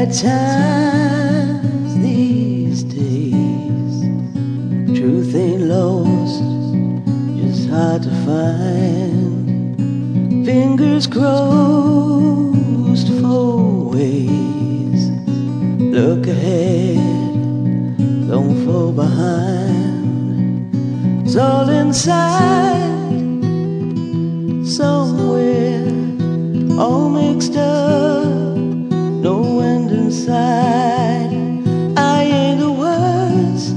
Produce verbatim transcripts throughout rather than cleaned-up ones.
At times these days, truth ain't lost, just hard to find. Fingers crossed for ways. Look ahead, don't fall behind. It's all inside, somewhere, all mixed up. No end inside. I ain't the worst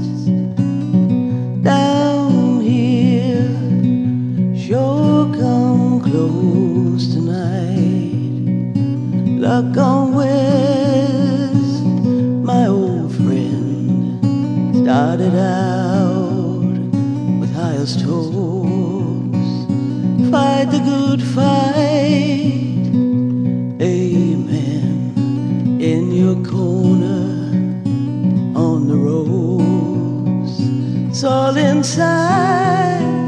down here. Sure come close tonight. Luck on West, my old friend, started out with highest hopes. Fight the good fight, amen. In your corner on the rose, it's all inside,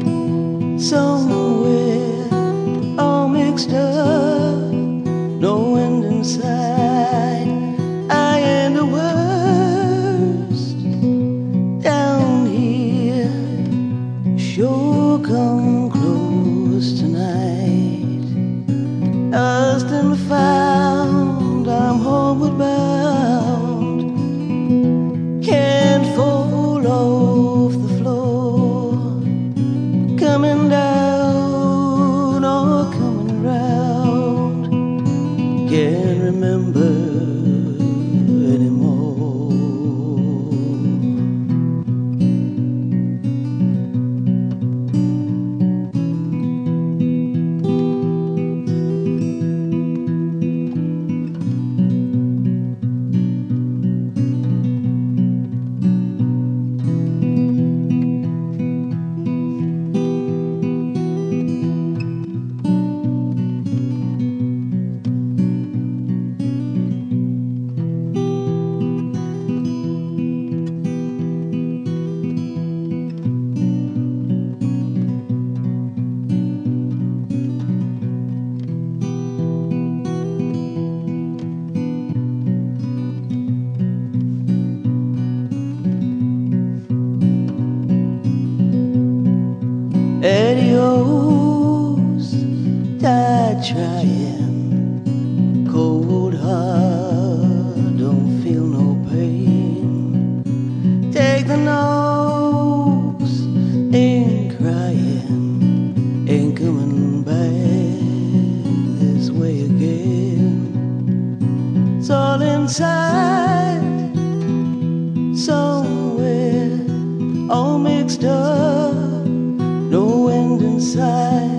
somewhere, all mixed up, no end inside. I am the worst down here. Sure come close tonight. Lost and found, I'm homeward bound. Can't fall off the floor. Coming down or coming round. Can't remember anymore. Adios, died trying. Cold heart, don't feel no pain. Take the nose, ain't crying, ain't coming back this way again. It's all inside, somewhere, all mixed up. No end inside.